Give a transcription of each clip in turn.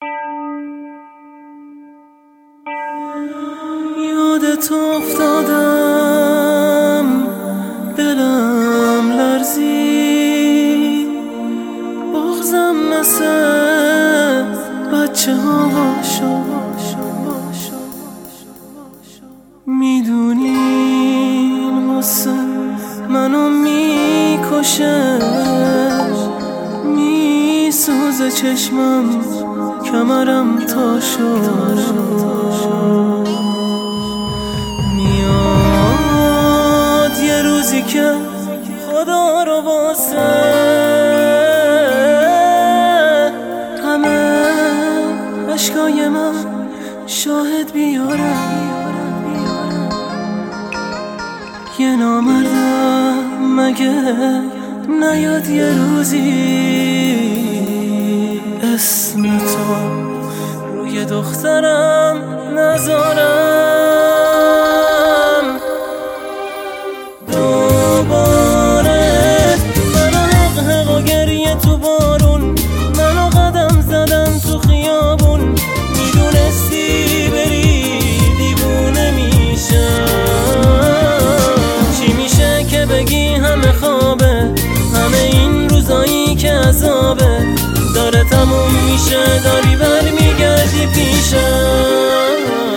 یادت افتادم دلم لرزید، بغضم مثل بچه ها شد. میدونی غصه منو میکشه، میسوزه چشمم کمرم تا شد. میاد یه روزی که خدا رو واسه همه عشقای من شاهد بیارم. یه نامردم مگه نیاد یه روزی اسم تو روی دخترم نذارم. دوباره منو حق و گریه تو بارون، منو قدم زدم تو خیابون. میدونستی بری دیوونه میشم. چی میشه که بگی همه خوابه، همه این روزایی که عذابه داره تموم میشه، داری برمیگردی پیشم.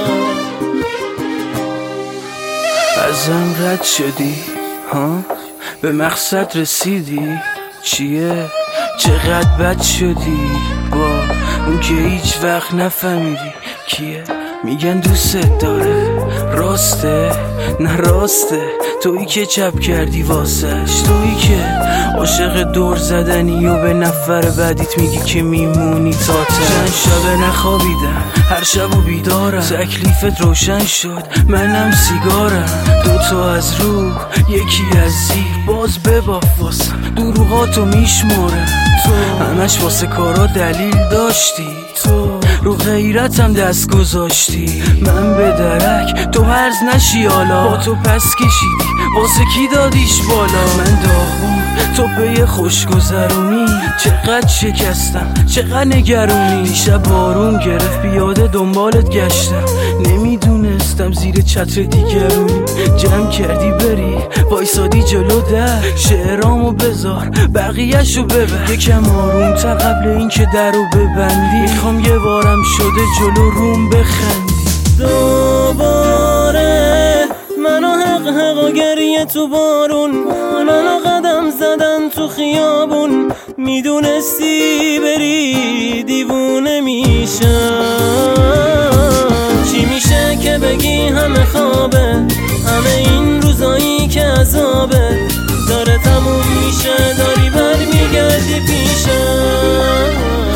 ازم رد شدی ها، به مقصد رسیدی. چیه چقدر بد شدی با اون که هیچ وقت نفهمیدی کیه. میگن دوست داره، راسته نه راسته، تویی که چپ کردی واسش، تویی که عاشق دور زدنی و به نفر بعدیت میگی که میمونی تا چند شبه نخوابیدم، هر شب و بیدارم. تکلیفت روشن شد، منم سیگارم. دوتا از رو یکی از زیر، باز بباف واسم دروغاتو میشمارم. تو همش واسه کارا دلیل داشتی، تو رو غیرتم دست گذاشتی. من به درک تو هرز نشی حالا، با تو پس کشیدی واسه کی دادیش بالا. من داغون تو پی خوش گذرونی، چقدر شکستم چقدر نگرونی. دیشب بارون گرفت پیاده دنبالت گشتم، نمیدونستم زیر چتر دیگرونی. جمع کردی بری وایسادی جلو در، شعرامو بذار بقیه‌شو ببر. یکم آروم‌تر قبل این که درو ببندی، میخوام یه بارم شده جلو روم بخندی. دوباره منو حق و گریه تو بارون، منو قدم زدن تو خیابون. میدونستی بری دیوونه میشم. چی میشه که بگی همه خوابه، همه این روزایی که عذابه داره تموم میشه، داری برمیگردی پیشم.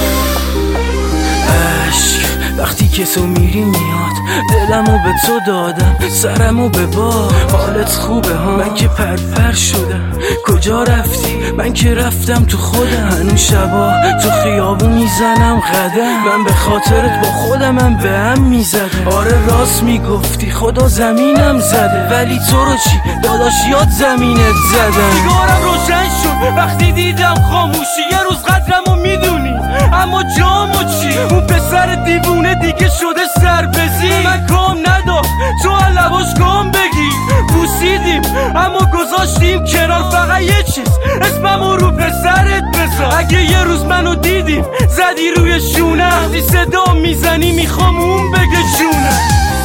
وقتی که تو میری میاد، دلمو به تو دادم، سرمو به باد. حالت خوبه ها؟ من که پرپر شدم. کجا رفتی؟ من که رفتم تو خودم. هنوز شبا تو خیابون میزنم قدم، من به خاطرت با خودمم به هم میزدم. آره راست میگفتی خدا زمینم زده، ولی تو رو چی داداش یاد زمینت زدم. سیگارم روشن شد وقتی دیدم خاموشی. یه روز قدرمو میدونی اما جامو چی؟ اون پسر دیوونه دیگه شده سربزی. من کام نداد تو لباش کام بگی. بوسیدیم اما گذاشتیم کنار، فقط یه چیز اسممو رو پسرت بذار. اگه یه روز منو دیدیم زدی روی شونه، وقتی صدا میزنی میخوام اون بگه جونه.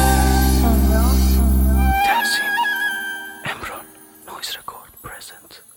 تنظیم امران، نویز رکورد پرزنت.